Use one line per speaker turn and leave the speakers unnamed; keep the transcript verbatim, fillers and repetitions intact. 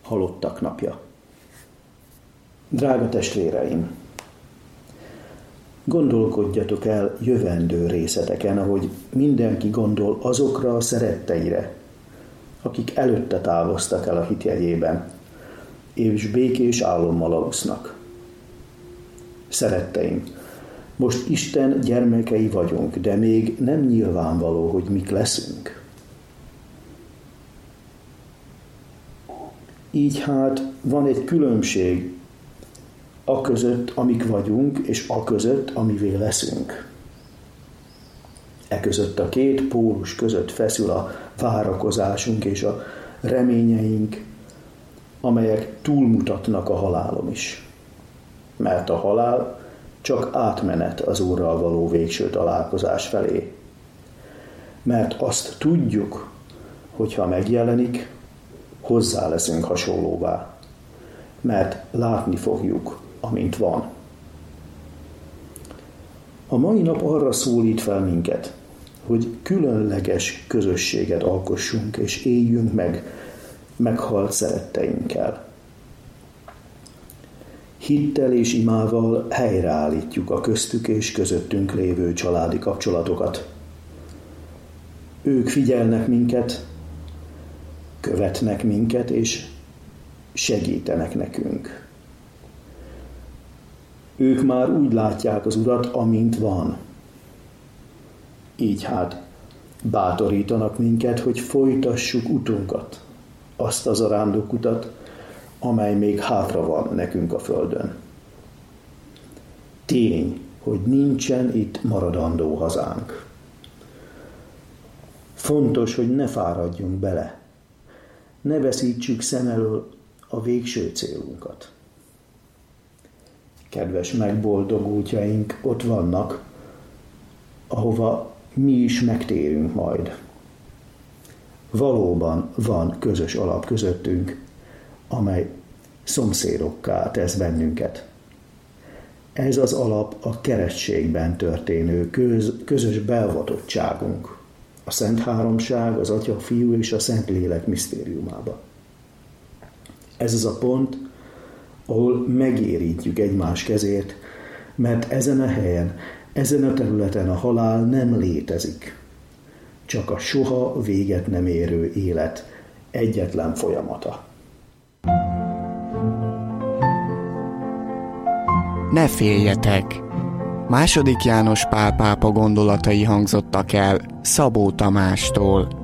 halottak napja. Drága testvéreim! Gondolkodjatok el jövendő részleteken, ahogy mindenki gondol azokra a szeretteire, akik előtte távoztak el a hit jegyében, és békés álommal alusznak. Szeretteim, most Isten gyermekei vagyunk, de még nem nyilvánvaló, hogy mik leszünk. Így hát van egy különbség a között, amik vagyunk, és a között, amivé leszünk. E között a két pólus között feszül a várakozásunk és a reményeink, amelyek túlmutatnak a halálon is. Mert a halál csak átmenet az Úrral való végső találkozás felé. Mert azt tudjuk, hogyha megjelenik, hozzá leszünk hasonlóvá. Mert látni fogjuk, amint van. A mai nap arra szólít fel minket, hogy különleges közösséget alkossunk és éljünk meg meghalt szeretteinkkel. Hittel és imával helyreállítjuk a köztük és közöttünk lévő családi kapcsolatokat. Ők figyelnek minket, követnek minket és segítenek nekünk. Ők már úgy látják az Urat, amint van. Így hát bátorítanak minket, hogy folytassuk utunkat, azt az arándokutat, amely még hátra van nekünk a földön. Tény, hogy nincsen itt maradandó hazánk. Fontos, hogy ne fáradjunk bele, ne veszítsük szem elől a végső célunkat. Kedves megboldogultjaink ott vannak, ahova mi is megtérünk majd. Valóban van közös alap közöttünk, amely szomszédokká tesz bennünket. Ez az alap a keresztségben történő köz, közös beavatottságunk, a Szent Háromság, az Atya, Fiú és a Szent Lélek misztériumába. Ez az a pont, ahol megérintjük egymás kezét, mert ezen a helyen, ezen a területen a halál nem létezik, csak a soha véget nem érő élet egyetlen folyamata.
Ne féljetek! Második János Pál pápa gondolatai hangzottak el Szabó Tamástól.